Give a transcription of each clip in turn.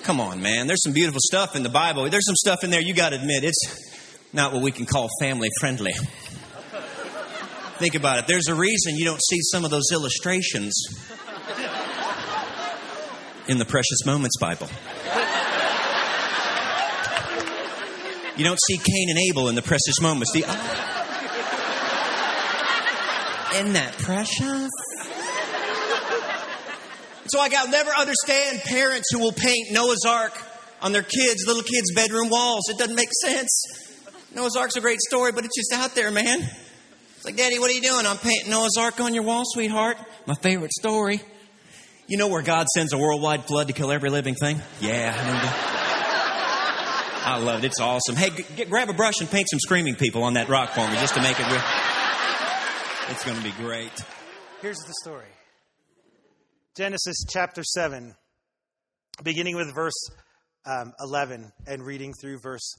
Come on, man. There's some beautiful stuff in the Bible. There's some stuff in there you got to admit. It's not what we can call family friendly. Think about it. There's a reason you don't see some of those illustrations in the Precious Moments Bible. You don't see Cain and Abel in the Precious Moments. Isn't that precious? So I'll never understand parents who will paint Noah's Ark on their little kids' bedroom walls. It doesn't make sense. Noah's Ark's a great story, but it's just out there, man. It's like, Daddy, what are you doing? I'm painting Noah's Ark on your wall, sweetheart. My favorite story. You know where God sends a worldwide flood to kill every living thing? Yeah, I love it. It's awesome. Hey, grab a brush and paint some screaming people on that rock for me just to make it real. It's going to be great. Here's the story. Genesis chapter 7, beginning with verse 11 and reading through verse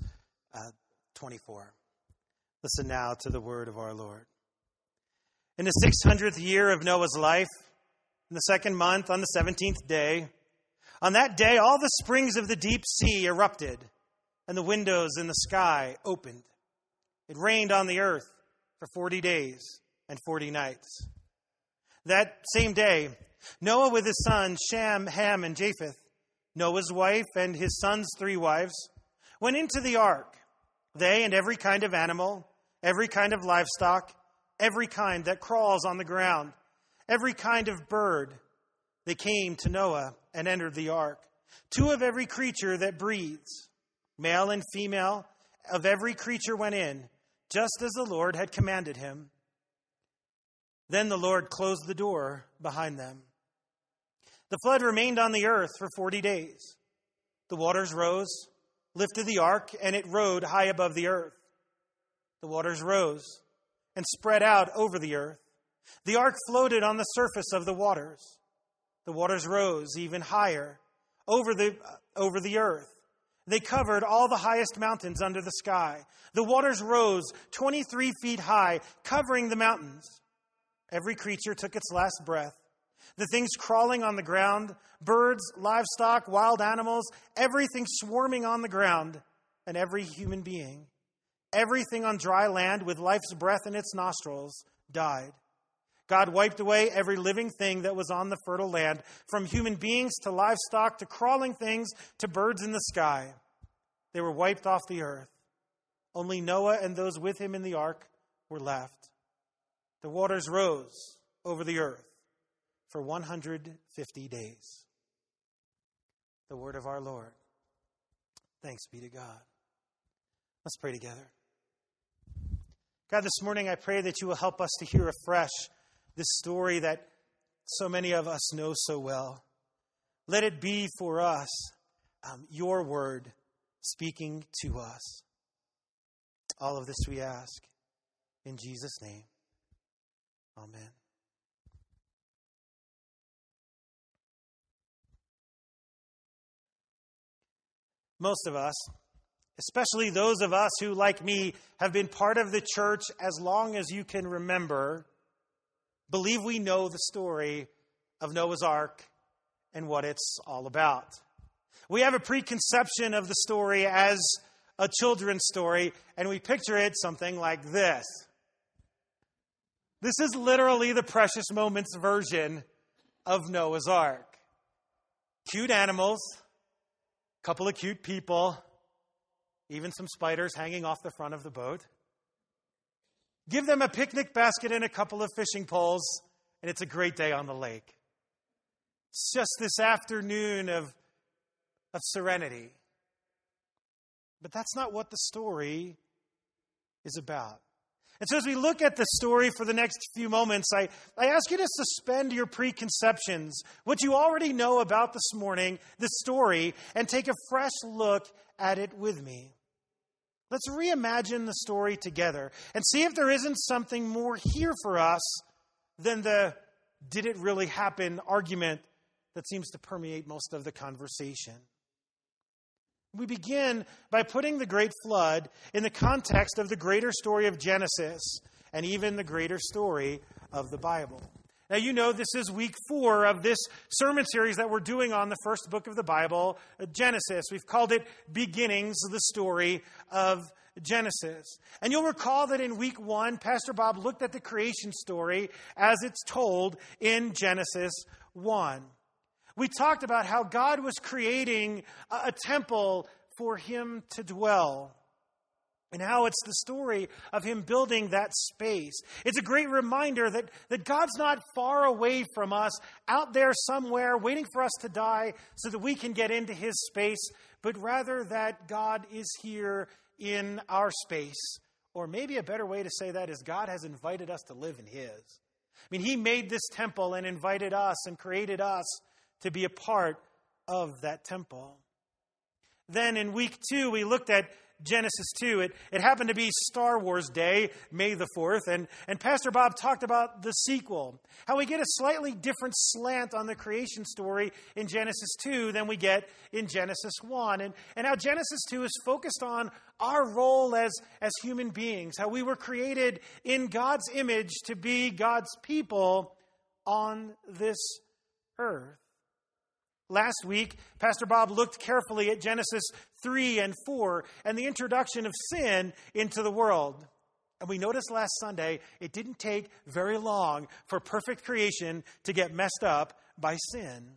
24. Listen now to the word of our Lord. In the 600th year of Noah's life, in the second month, on the 17th day, on that day all the springs of the deep sea erupted, and the windows in the sky opened. It rained on the earth for 40 days and 40 nights. That same day, Noah with his sons, Shem, Ham, and Japheth, Noah's wife and his sons' 3 wives, went into the ark. They and every kind of animal, every kind of livestock, every kind that crawls on the ground, every kind of bird. They came to Noah and entered the ark. 2 of every creature that breathes, male and female, of every creature went in, just as the Lord had commanded him. Then the Lord closed the door behind them. The flood remained on the earth for 40 days. The waters rose, lifted the ark, and it rode high above the earth. The waters rose and spread out over the earth. The ark floated on the surface of the waters. The waters rose even higher over the earth. They covered all the highest mountains under the sky. The waters rose 23 feet high, covering the mountains. Every creature took its last breath. The things crawling on the ground, birds, livestock, wild animals, everything swarming on the ground, and every human being, everything on dry land with life's breath in its nostrils, died. God wiped away every living thing that was on the fertile land, from human beings to livestock to crawling things to birds in the sky. They were wiped off the earth. Only Noah and those with him in the ark were left. The waters rose over the earth for 150 days. The word of our Lord. Thanks be to God. Let's pray together. God, this morning I pray that you will help us to hear afresh this story that so many of us know so well. Let it be for us your word speaking to us. All of this we ask in Jesus' name. Amen. Most of us, especially those of us who, like me, have been part of the church as long as you can remember, believe we know the story of Noah's Ark and what it's all about. We have a preconception of the story as a children's story, and we picture it something like this. This is literally the Precious Moments version of Noah's Ark. Cute animals, a couple of cute people, even some spiders hanging off the front of the boat. Give them a picnic basket and a couple of fishing poles, and it's a great day on the lake. It's just this afternoon of serenity. But that's not what the story is about. And so as we look at the story for the next few moments, I ask you to suspend your preconceptions, what you already know about this morning, the story, and take a fresh look at it with me. Let's reimagine the story together and see if there isn't something more here for us than the "did it really happen" argument that seems to permeate most of the conversation. We begin by putting the great flood in the context of the greater story of Genesis and even the greater story of the Bible. Now, you know this is week 4 of this sermon series that we're doing on the first book of the Bible, Genesis. We've called it Beginnings, the story of Genesis. And you'll recall that in week 1, Pastor Bob looked at the creation story as it's told in Genesis 1. We talked about how God was creating a temple for him to dwell, and how it's the story of him building that space. It's a great reminder that God's not far away from us, out there somewhere, waiting for us to die so that we can get into his space, but rather that God is here in our space. Or maybe a better way to say that is God has invited us to live in his. I mean, he made this temple and invited us and created us to be a part of that temple. Then in week 2, we looked at Genesis 2. It happened to be Star Wars Day, May the 4th, and Pastor Bob talked about the sequel, how we get a slightly different slant on the creation story in Genesis 2 than we get in Genesis 1, and how Genesis 2 is focused on our role as human beings, how we were created in God's image to be God's people on this earth. Last week, Pastor Bob looked carefully at Genesis 3 and 4 and the introduction of sin into the world. And we noticed last Sunday, it didn't take very long for perfect creation to get messed up by sin.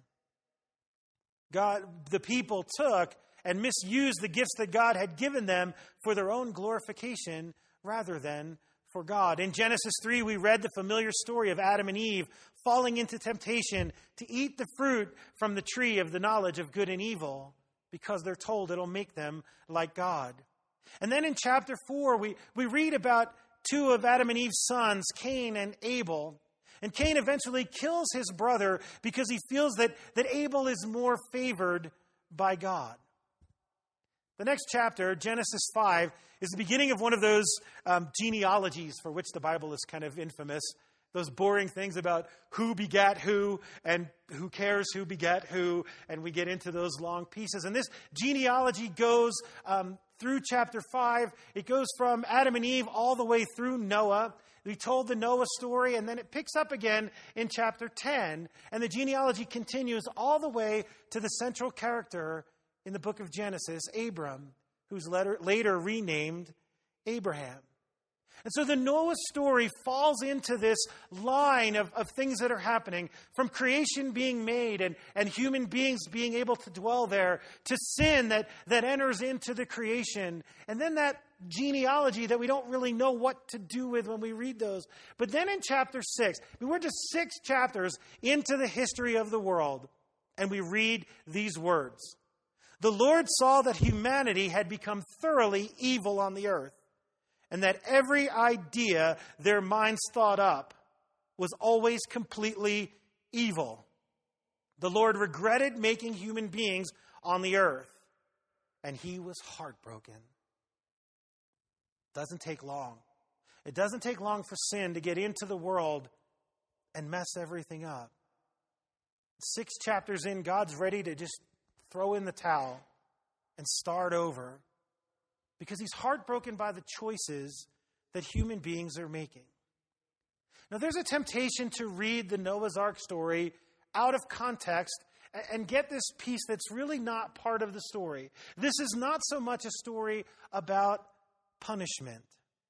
The people took and misused the gifts that God had given them for their own glorification rather than for God. In Genesis 3, we read the familiar story of Adam and Eve falling into temptation to eat the fruit from the tree of the knowledge of good and evil because they're told it'll make them like God. And then in chapter 4, we read about 2 of Adam and Eve's sons, Cain and Abel. And Cain eventually kills his brother because he feels that Abel is more favored by God. The next chapter, Genesis 5, is the beginning of one of those genealogies for which the Bible is kind of infamous. Those boring things about who begat who and who cares who begat who. And we get into those long pieces. And this genealogy goes through chapter 5. It goes from Adam and Eve all the way through Noah. We told the Noah story, and then it picks up again in chapter 10. And the genealogy continues all the way to the central character in the book of Genesis, Abram, who's later renamed Abraham. And so the Noah story falls into this line of things that are happening, from creation being made and human beings being able to dwell there, to sin that enters into the creation. And then that genealogy that we don't really know what to do with when we read those. But then in chapter 6, we're just 6 chapters into the history of the world, and we read these words. The Lord saw that humanity had become thoroughly evil on the earth, and that every idea their minds thought up was always completely evil. The Lord regretted making human beings on the earth, and he was heartbroken. It doesn't take long. It doesn't take long for sin to get into the world and mess everything up. 6 chapters in, God's ready to just throw in the towel and start over, because he's heartbroken by the choices that human beings are making. Now, there's a temptation to read the Noah's Ark story out of context and get this piece that's really not part of the story. This is not so much a story about punishment.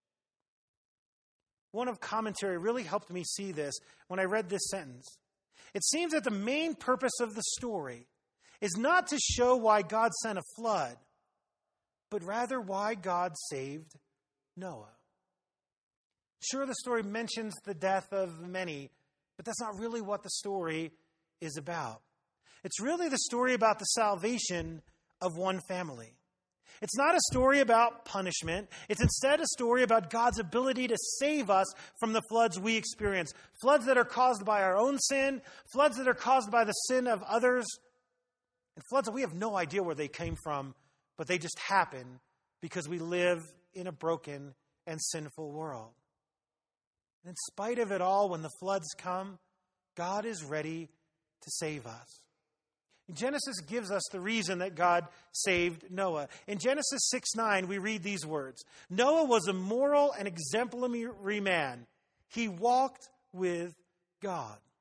One of commentary really helped me see this when I read this sentence. It seems that the main purpose of the story is not to show why God sent a flood, but rather why God saved Noah. Sure, the story mentions the death of many, but that's not really what the story is about. It's really the story about the salvation of one family. It's not a story about punishment. It's instead a story about God's ability to save us from the floods we experience. Floods that are caused by our own sin, floods that are caused by the sin of others, and floods that we have no idea where they came from, but they just happen because we live in a broken and sinful world. And in spite of it all, when the floods come, God is ready to save us. Genesis gives us the reason that God saved Noah. In Genesis 6:9, we read these words. Noah was a moral and exemplary man. He walked with God.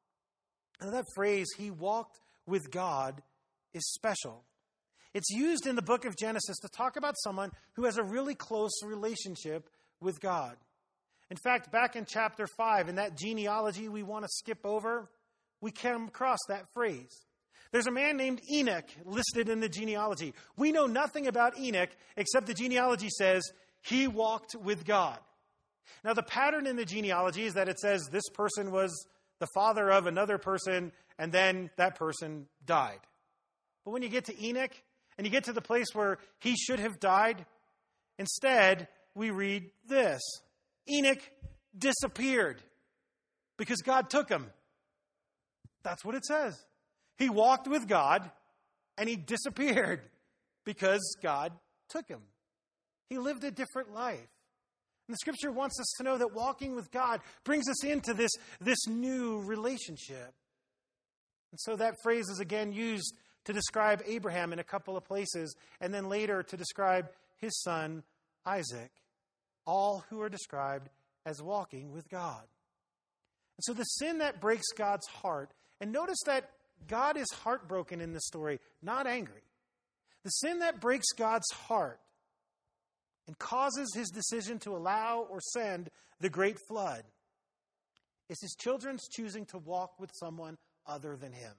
Now that phrase, he walked with God, is special. It's used in the book of Genesis to talk about someone who has a really close relationship with God. In fact, back in chapter 5, in that genealogy we want to skip over, we come across that phrase. There's a man named Enoch listed in the genealogy. We know nothing about Enoch except the genealogy says he walked with God. Now, the pattern in the genealogy is that it says this person was the father of another person, and then that person died. But when you get to Enoch, and you get to the place where he should have died, instead, we read this. Enoch disappeared because God took him. That's what it says. He walked with God, and he disappeared because God took him. He lived a different life. And the Scripture wants us to know that walking with God brings us into this new relationship. And so that phrase is again used to describe Abraham in a couple of places, and then later to describe his son Isaac, all who are described as walking with God. And so the sin that breaks God's heart, and notice that God is heartbroken in this story, not angry. The sin that breaks God's heart and causes his decision to allow or send the great flood is his children's choosing to walk with someone other than him.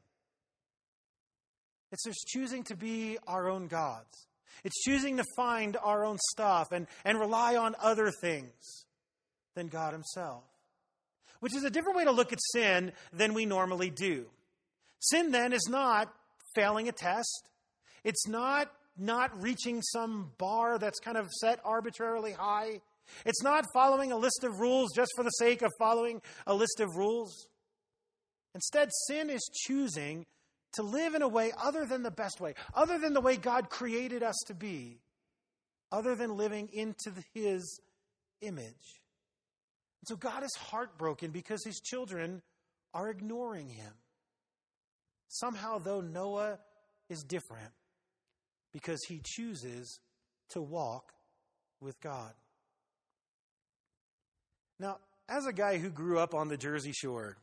It's just choosing to be our own gods. It's choosing to find our own stuff and rely on other things than God himself. Which is a different way to look at sin than we normally do. Sin then is not failing a test. It's not reaching some bar that's kind of set arbitrarily high. It's not following a list of rules just for the sake of following a list of rules. Instead, sin is choosing to live in a way other than the best way, other than the way God created us to be, other than living into his image. And so God is heartbroken because his children are ignoring him. Somehow, though, Noah is different because he chooses to walk with God. Now, as a guy who grew up on the Jersey Shore,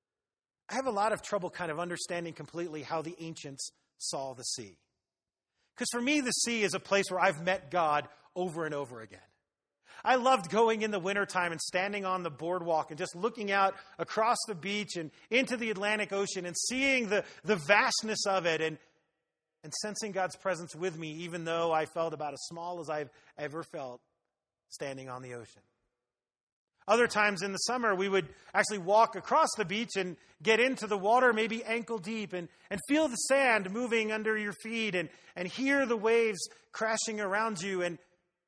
I have a lot of trouble kind of understanding completely how the ancients saw the sea. Because for me, the sea is a place where I've met God over and over again. I loved going in the wintertime and standing on the boardwalk and just looking out across the beach and into the Atlantic Ocean and seeing the vastness of it and sensing God's presence with me, even though I felt about as small as I've ever felt standing on the ocean. Other times in the summer, we would actually walk across the beach and get into the water, maybe ankle deep, and feel the sand moving under your feet and hear the waves crashing around you and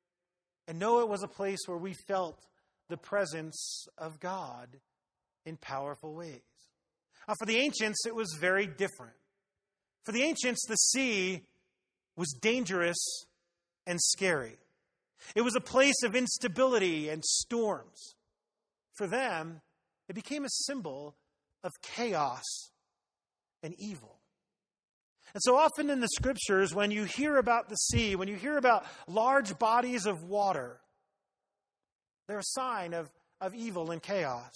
know it was a place where we felt the presence of God in powerful ways. Now, for the ancients, it was very different. For the ancients, the sea was dangerous and scary. It was a place of instability and storms. For them, it became a symbol of chaos and evil. And so often in the Scriptures, when you hear about the sea, when you hear about large bodies of water, they're a sign of evil and chaos.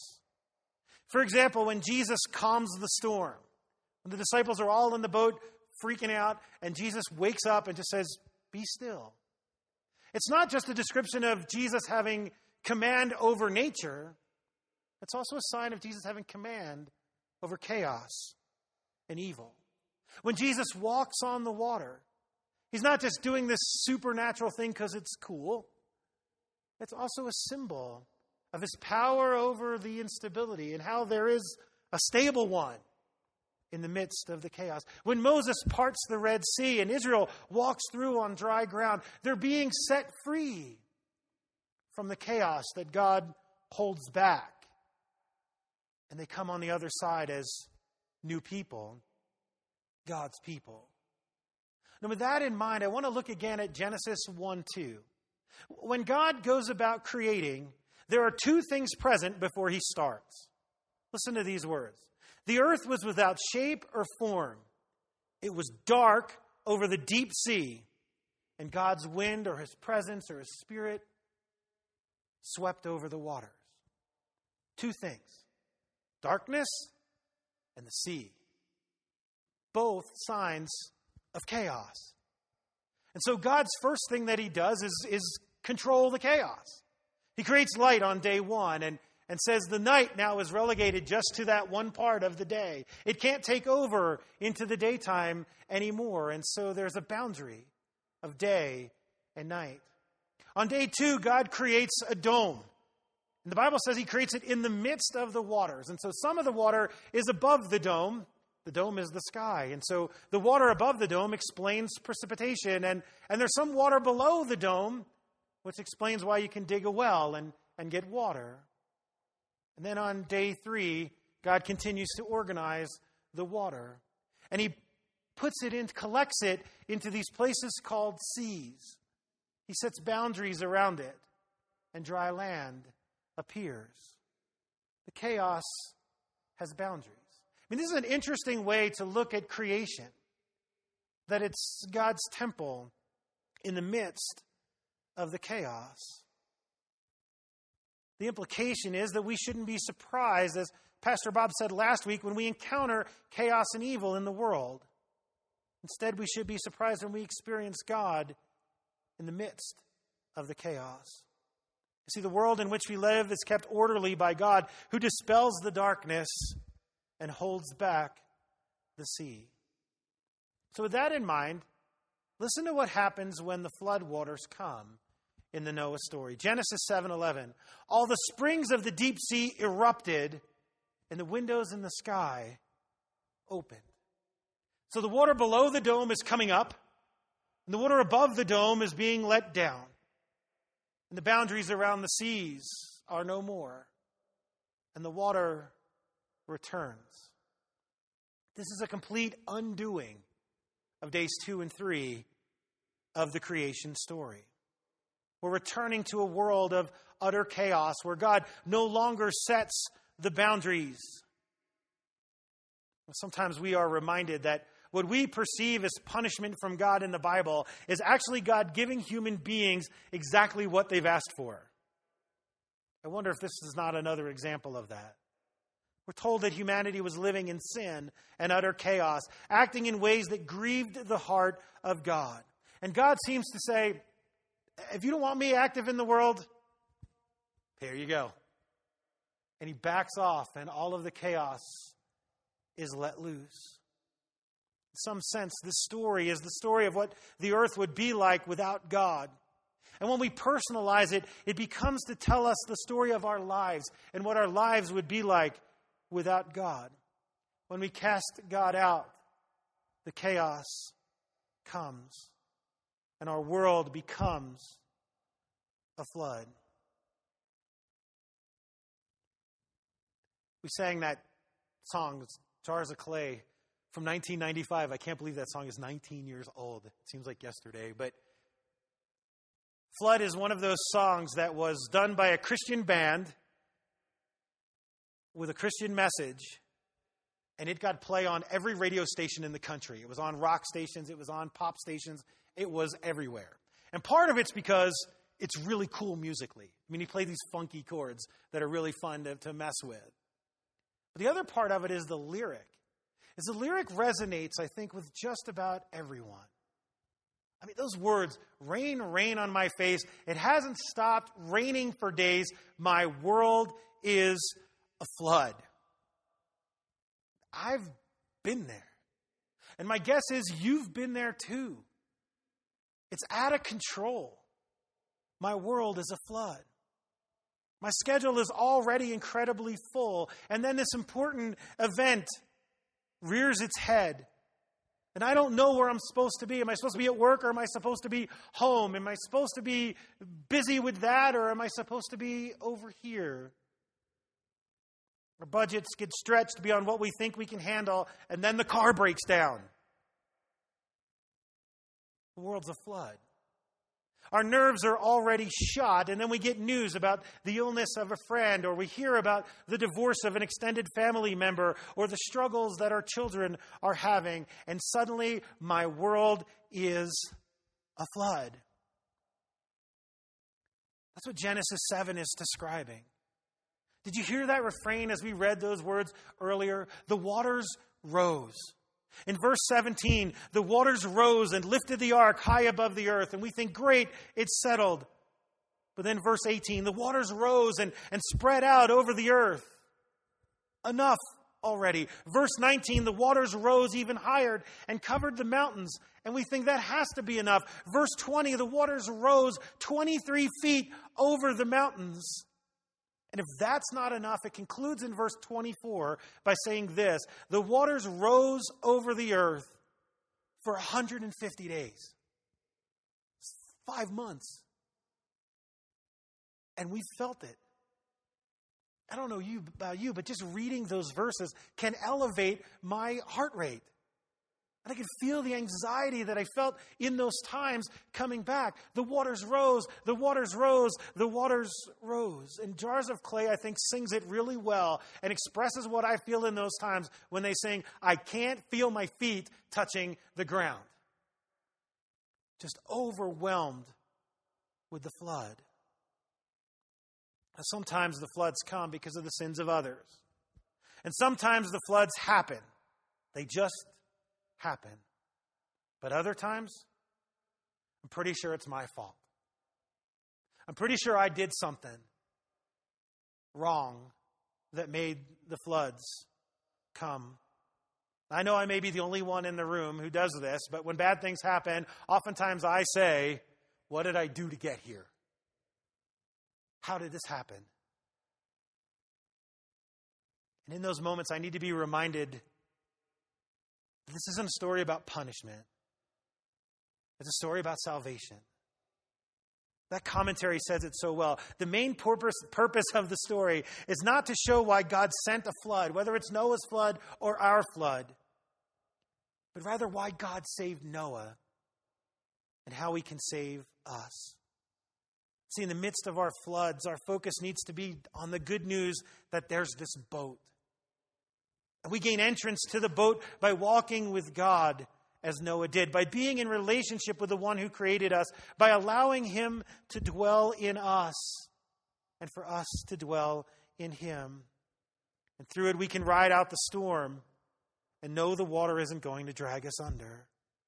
For example, when Jesus calms the storm, when the disciples are all in the boat freaking out, and Jesus wakes up and just says, "Be still." It's not just a description of Jesus having command over nature. It's also a sign of Jesus having command over chaos and evil. When Jesus walks on the water, he's not just doing this supernatural thing because it's cool. It's also a symbol of his power over the instability and how there is a stable one in the midst of the chaos. When Moses parts the Red Sea and Israel walks through on dry ground, they're being set free from the chaos that God holds back. And they come on the other side as new people, God's people. Now, with that in mind, I want to look again at Genesis 1:2. When God goes about creating, there are two things present before he starts. Listen to these words. The earth was without shape or form. It was dark over the deep sea, and God's wind or his presence or his spirit swept over the waters. Two things. Darkness and the sea. Both signs of chaos. And so God's first thing that he does is control the chaos. He creates light on day one and says the night now is relegated just to that one part of the day. It can't take over into the daytime anymore. And so there's a boundary of day and night. On day two, God creates a dome. And the Bible says he creates it in the midst of the waters. And so some of the water is above the dome. The dome is the sky. And so the water above the dome explains precipitation. And there's some water below the dome, which explains why you can dig a well and get water. And then on day three, God continues to organize the water. And he collects it into these places called seas. He sets boundaries around it, and dry land appears. The chaos has boundaries. I mean, this is an interesting way to look at creation, that it's God's temple in the midst of the chaos. The implication is that we shouldn't be surprised, as Pastor Bob said last week, when we encounter chaos and evil in the world. Instead, we should be surprised when we experience God in the midst of the chaos. You see, the world in which we live is kept orderly by God, who dispels the darkness and holds back the sea. So with that in mind, listen to what happens when the floodwaters come in the Noah story. Genesis 7:11. All the springs of the deep sea erupted, and the windows in the sky opened. So the water below the dome is coming up, and the water above the dome is being let down. And the boundaries around the seas are no more, and the water returns. This is a complete undoing of days 2 and 3 of the creation story. We're returning to a world of utter chaos where God no longer sets the boundaries. Sometimes we are reminded that what we perceive as punishment from God in the Bible is actually God giving human beings exactly what they've asked for. I wonder if this is not another example of that. We're told that humanity was living in sin and utter chaos, acting in ways that grieved the heart of God. And God seems to say, if you don't want me active in the world, here you go. And he backs off, and all of the chaos is let loose. In some sense, this story is the story of what the earth would be like without God. And when we personalize it, it becomes to tell us the story of our lives and what our lives would be like without God. When we cast God out, the chaos comes, and our world becomes a flood. We sang that song, Jars of Clay, from 1995. I can't believe that song is 19 years old. It seems like yesterday. But Flood is one of those songs that was done by a Christian band with a Christian message, and it got play on every radio station in the country. It was on rock stations. It was on pop stations. It was everywhere. And part of it's because it's really cool musically. I mean, he played these funky chords that are really fun to mess with. But the other part of it is the lyric. The lyric resonates, I think, with just about everyone. I mean, those words, rain, rain on my face. It hasn't stopped raining for days. My world is a flood. I've been there. And my guess is you've been there too. It's out of control. My world is a flood. My schedule is already incredibly full. And then this important event rears its head. And I don't know where I'm supposed to be. Am I supposed to be at work, or am I supposed to be home? Am I supposed to be busy with that, or am I supposed to be over here? Our budgets get stretched beyond what we think we can handle, and then the car breaks down. The world's a flood. Our nerves are already shot, and then we get news about the illness of a friend, or we hear about the divorce of an extended family member, or the struggles that our children are having, and suddenly my world is a flood. That's what Genesis 7 is describing. Did you hear that refrain as we read those words earlier? The waters rose. In verse 17, the waters rose and lifted the ark high above the earth. And we think, great, it's settled. But then verse 18, the waters rose and spread out over the earth. Enough already. Verse 19, the waters rose even higher and covered the mountains. And we think that has to be enough. Verse 20, the waters rose 23 feet over the mountains. And if that's not enough, it concludes in verse 24 by saying this: the waters rose over the earth for 150 days. 5 months. And we felt it. I don't know about you, but just reading those verses can elevate my heart rate. And I can feel the anxiety that I felt in those times coming back. The waters rose, the waters rose, the waters rose. And Jars of Clay, I think, sings it really well and expresses what I feel in those times when they sing, I can't feel my feet touching the ground. Just overwhelmed with the flood. Now, sometimes the floods come because of the sins of others. And sometimes the floods happen. They just happen. But other times, I'm pretty sure it's my fault. I'm pretty sure I did something wrong that made the floods come. I know I may be the only one in the room who does this, but when bad things happen, oftentimes I say, what did I do to get here? How did this happen? And in those moments, I need to be reminded that this isn't a story about punishment. It's a story about salvation. That commentary says it so well. The main purpose of the story is not to show why God sent a flood, whether it's Noah's flood or our flood, but rather why God saved Noah and how he can save us. See, in the midst of our floods, our focus needs to be on the good news that there's this boat. And we gain entrance to the boat by walking with God as Noah did, by being in relationship with the one who created us, by allowing him to dwell in us and for us to dwell in him. And through it, we can ride out the storm and know the water isn't going to drag us under.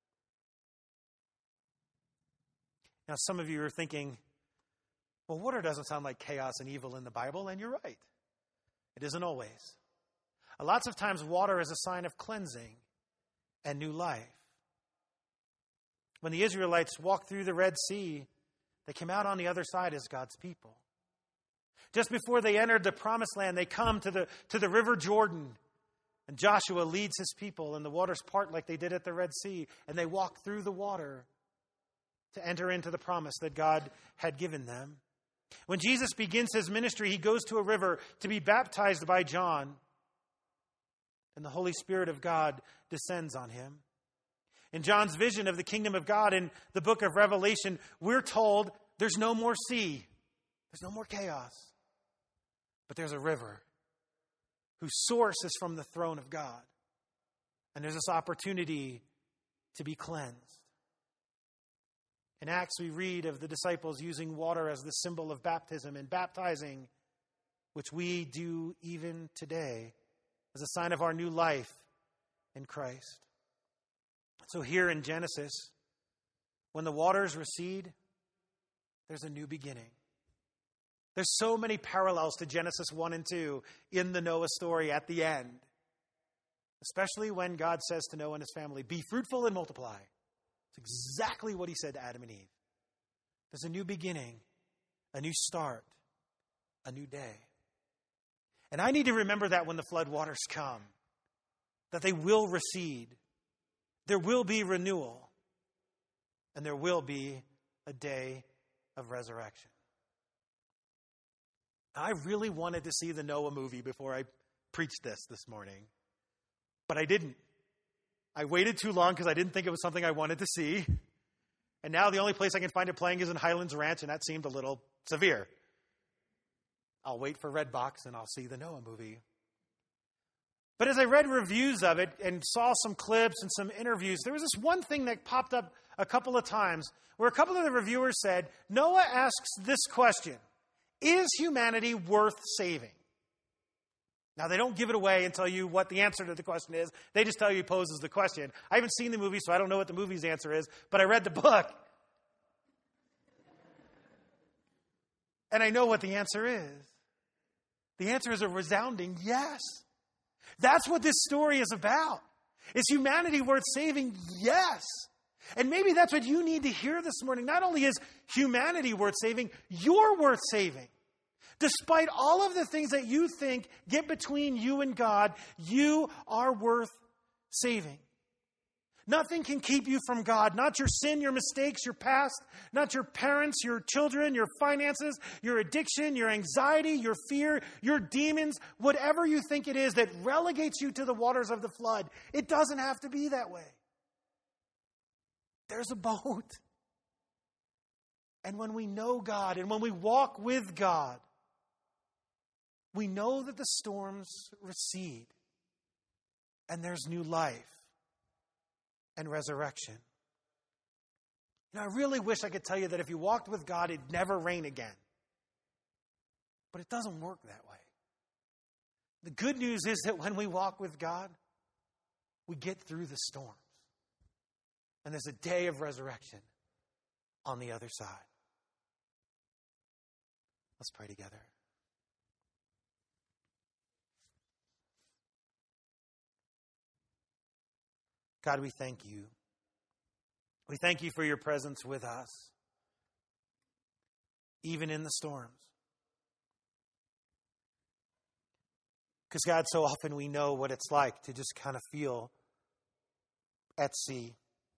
Now, some of you are thinking, well, water doesn't sound like chaos and evil in the Bible, and you're right. It isn't always. Lots of times, water is a sign of cleansing and new life. When the Israelites walked through the Red Sea, they came out on the other side as God's people. Just before they entered the Promised Land, they come to the River Jordan, and Joshua leads his people, and the waters part like they did at the Red Sea, and they walk through the water to enter into the promise that God had given them. When Jesus begins his ministry, he goes to a river to be baptized by John, and the Holy Spirit of God descends on him. In John's vision of the kingdom of God in the book of Revelation, we're told there's no more sea, there's no more chaos, but there's a river whose source is from the throne of God. And there's this opportunity to be cleansed. In Acts, we read of the disciples using water as the symbol of baptism and baptizing, which we do even today as a sign of our new life in Christ. So here in Genesis, when the waters recede, there's a new beginning. There's so many parallels to Genesis 1 and 2 in the Noah story at the end. Especially when God says to Noah and his family, be fruitful and multiply. It's exactly what he said to Adam and Eve. There's a new beginning, a new start, a new day. And I need to remember that when the flood waters come, that they will recede. There will be renewal, and there will be a day of resurrection. I really wanted to see the Noah movie before I preached this morning, but I didn't. I waited too long because I didn't think it was something I wanted to see. And now the only place I can find it playing is in Highlands Ranch, and that seemed a little severe. I'll wait for Redbox and I'll see the Noah movie. But as I read reviews of it and saw some clips and some interviews, there was this one thing that popped up a couple of times where a couple of the reviewers said, Noah asks this question: is humanity worth saving? Now, they don't give it away and tell you what the answer to the question is. They just tell you he poses the question. I haven't seen the movie, so I don't know what the movie's answer is, but I read the book. And I know what the answer is. The answer is a resounding yes. That's what this story is about. Is humanity worth saving? Yes. And maybe that's what you need to hear this morning. Not only is humanity worth saving, you're worth saving. Despite all of the things that you think get between you and God, you are worth saving. Nothing can keep you from God. Not your sin, your mistakes, your past. Not your parents, your children, your finances, your addiction, your anxiety, your fear, your demons. Whatever you think it is that relegates you to the waters of the flood. It doesn't have to be that way. There's a boat. And when we know God and when we walk with God, we know that the storms recede and there's new life and resurrection. I really wish I could tell you that if you walked with God, it'd never rain again. But it doesn't work that way. The good news is that when we walk with God, we get through the storms. And there's a day of resurrection on the other side. Let's pray together. God, we thank you. We thank you for your presence with us, even in the storms. Because, God, so often we know what it's like to just kind of feel at sea.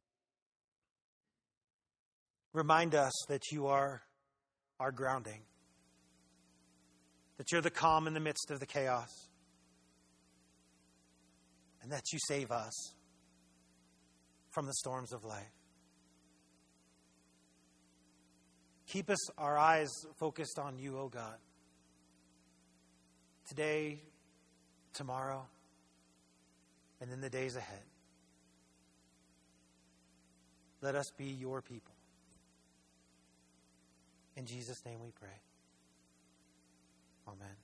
Remind us that you are our grounding, that you're the calm in the midst of the chaos, and that you save us from the storms of life. Keep our eyes focused on you, O God. Today, tomorrow, and in the days ahead. Let us be your people. In Jesus' name we pray. Amen.